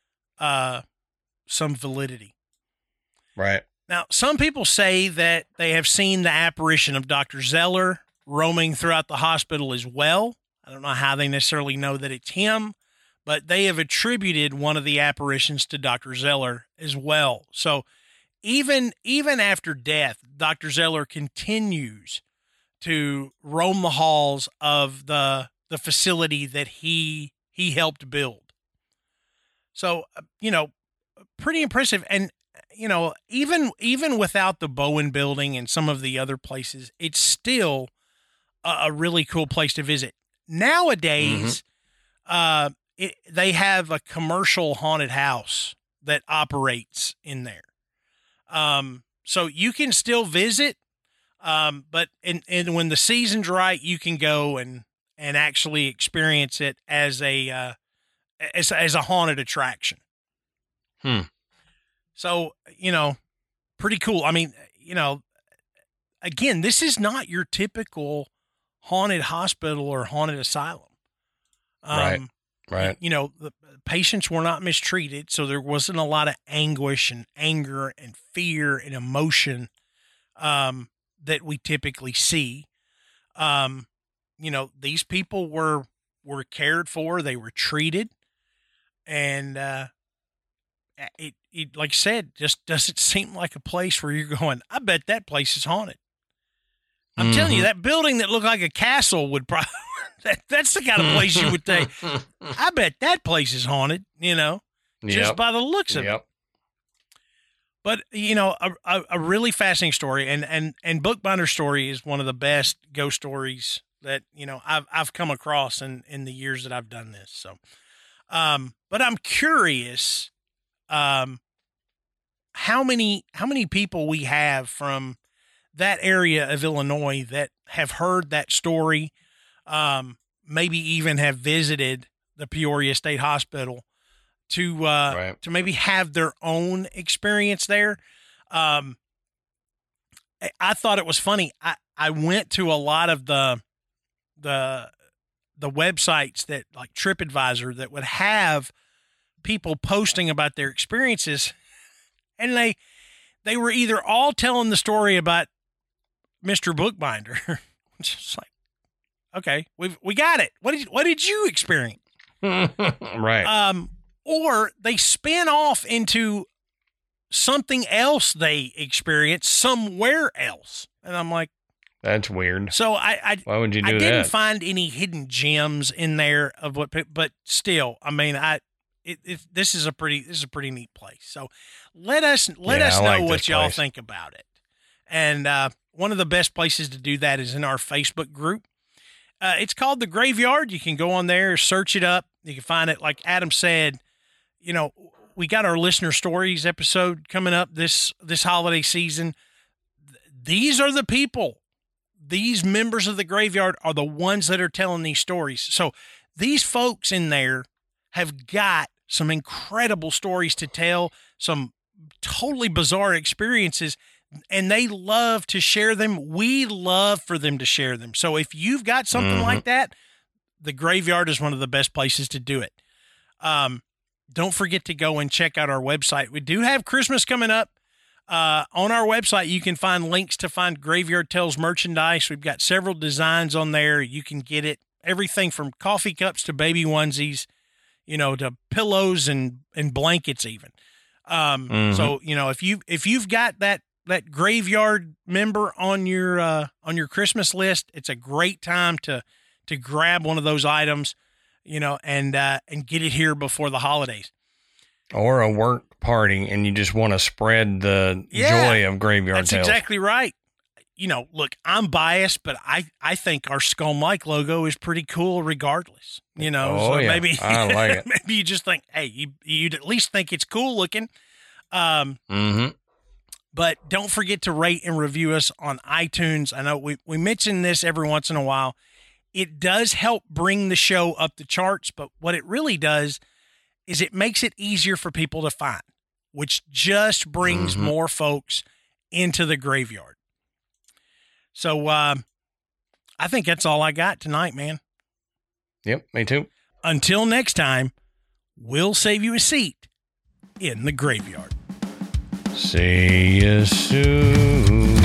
some validity. Right. Now, some people say that they have seen the apparition of Dr. Zeller roaming throughout the hospital as well. I don't know how they necessarily know that it's him, but they have attributed one of the apparitions to Dr. Zeller as well. So even after death, Dr. Zeller continues to roam the halls of the facility that he helped build. So, pretty impressive. And, even without the Bowen building and some of the other places, it's still a really cool place to visit. Nowadays, they have a commercial haunted house that operates in there. So you can still visit, but and when the season's right, you can go and actually experience it as a haunted attraction. So, pretty cool. I mean, again, this is not your typical haunted hospital or haunted asylum. Right. The patients were not mistreated, so there wasn't a lot of anguish and anger and fear and emotion that we typically see. These people were cared for, they were treated, and it like I said, just doesn't seem like a place where you're going, I bet that place is haunted. I'm telling you, that building that looked like a castle would probably, that's the kind of place you would think, I bet that place is haunted, just by the looks of it. But, a really fascinating story, and Bookbinder's story is one of the best ghost stories that, I've come across in the years that I've done this. So, but I'm curious, how many people we have from that area of Illinois that have heard that story, maybe even have visited the Peoria State Hospital to maybe have their own experience there. I thought it was funny. I went to a lot of the websites that like TripAdvisor that would have people posting about their experiences, and they were either all telling the story about Mr. Bookbinder. It's just like, okay, we got it. What did you experience? Right. Or they spin off into something else they experienced somewhere else. And I'm like, that's weird. So why would you do that? I didn't find any hidden gems in there of but still, I mean, this is a pretty neat place. So let us know what y'all think about it. And one of the best places to do that is in our Facebook group. It's called The Graveyard. You can go on there, search it up. You can find it. Like Adam said, we got our listener stories episode coming up this holiday season. These are the people. These members of The Graveyard are the ones that are telling these stories. So these folks in there have got some incredible stories to tell, some totally bizarre experiences, and they love to share them. We love for them to share them. So if you've got something like that, The Graveyard is one of the best places to do it. Don't forget to go and check out our website. We do have Christmas coming up. On our website, you can find links to find Graveyard Tales merchandise. We've got several designs on there. You can get it, everything from coffee cups to baby onesies, to pillows and blankets even. So, if you've got that Graveyard member on your Christmas list, it's a great time to grab one of those items, and get it here before the holidays. Or a work party, and you just want to spread the joy of Graveyard Tales. That's exactly right. Look, I'm biased, but I think our Skull Mike logo is pretty cool regardless. Maybe I like it. Maybe you just think, hey, you'd at least think it's cool looking. But don't forget to rate and review us on iTunes. I know we mention this every once in a while. It does help bring the show up the charts, but what it really does is it makes it easier for people to find, which just brings more folks into the Graveyard. So I think that's all I got tonight, man. Yep, me too. Until next time, we'll save you a seat in the Graveyard. See you soon.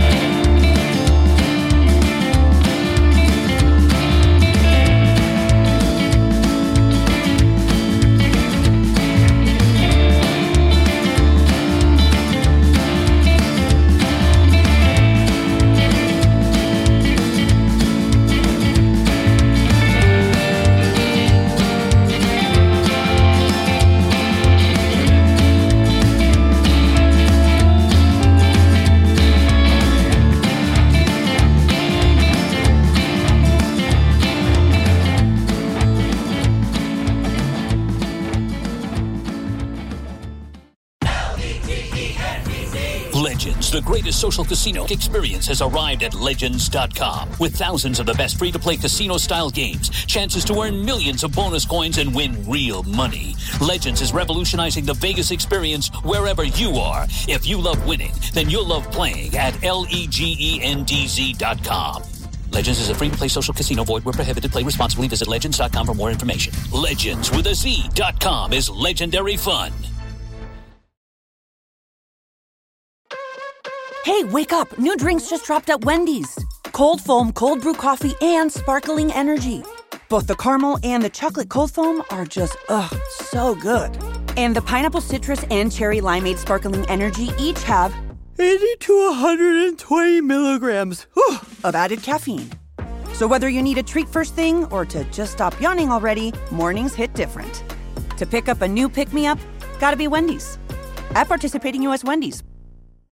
Legends, the greatest social casino experience, has arrived at Legends.com. With thousands of the best free-to-play casino-style games, chances to earn millions of bonus coins and win real money. Legends is revolutionizing the Vegas experience wherever you are. If you love winning, then you'll love playing at LEGENDZ.com. Legends is a free-to-play social casino. Void where prohibited. Play responsibly. Visit Legends.com for more information. Legends with a Z.com is legendary fun. Hey, wake up. New drinks just dropped at Wendy's. Cold foam, cold brew coffee, and sparkling energy. Both the caramel and the chocolate cold foam are just, so good. And the pineapple citrus and cherry limeade sparkling energy each have 80 to 120 milligrams of added caffeine. So whether you need a treat first thing or to just stop yawning already, mornings hit different. To pick up a new pick-me-up, gotta be Wendy's. At participating U.S. Wendy's.